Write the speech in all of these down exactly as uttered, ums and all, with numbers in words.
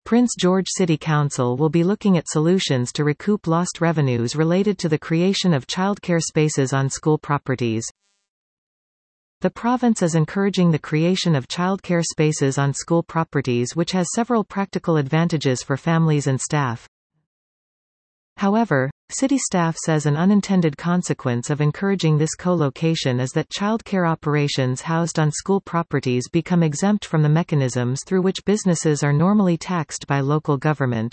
Prince George City Council will be looking at solutions to recoup lost revenues related to the creation of childcare spaces on school properties. The province is encouraging the creation of childcare spaces on school properties, which has several practical advantages for families and staff. However, city staff says an unintended consequence of encouraging this co-location is that childcare operations housed on school properties become exempt from the mechanisms through which businesses are normally taxed by local government.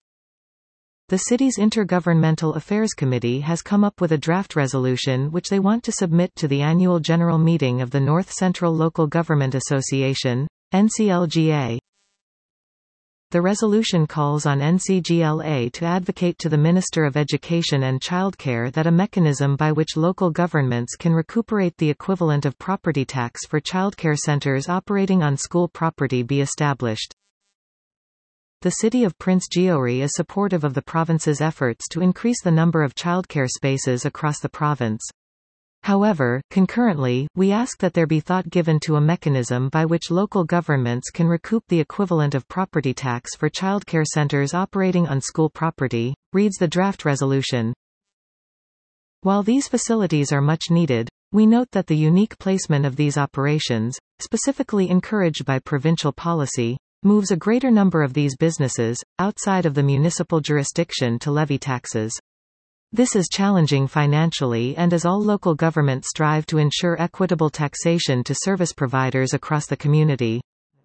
The city's Intergovernmental Affairs Committee has come up with a draft resolution which they want to submit to the annual general meeting of the North Central Local Government Association, N C L G A. The resolution calls on N C G L A to advocate to the Minister of Education and Childcare that a mechanism by which local governments can recuperate the equivalent of property tax for childcare centres operating on school property be established. The city of Prince George is supportive of the province's efforts to increase the number of childcare spaces across the province. However, concurrently, we ask that there be thought given to a mechanism by which local governments can recoup the equivalent of property tax for childcare centres operating on school property, reads the draft resolution. While these facilities are much needed, we note that the unique placement of these operations, specifically encouraged by provincial policy, moves a greater number of these businesses outside of the municipal jurisdiction to levy taxes. This is challenging financially, and as all local governments strive to ensure equitable taxation to service providers across the community.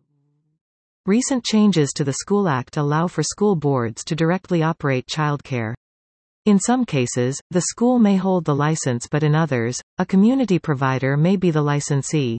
Recent changes to the School Act allow for school boards to directly operate childcare. In some cases, the school may hold the license, but in others, a community provider may be the licensee.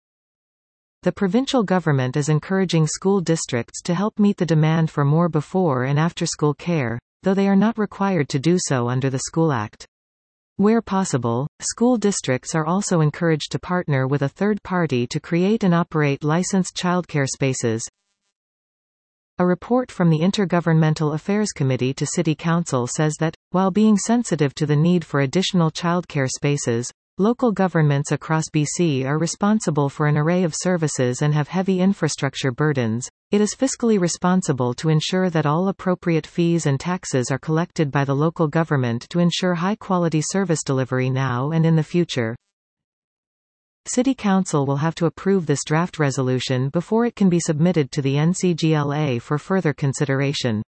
The provincial government is encouraging school districts to help meet the demand for more before and after school care, though they are not required to do so under the School Act. Where possible, school districts are also encouraged to partner with a third party to create and operate licensed childcare spaces. A report from the Intergovernmental Affairs Committee to City Council says that, while being sensitive to the need for additional childcare spaces, local governments across B C are responsible for an array of services and have heavy infrastructure burdens. It is fiscally responsible to ensure that all appropriate fees and taxes are collected by the local government to ensure high-quality service delivery now and in the future. City Council will have to approve this draft resolution before it can be submitted to the N C G L A for further consideration.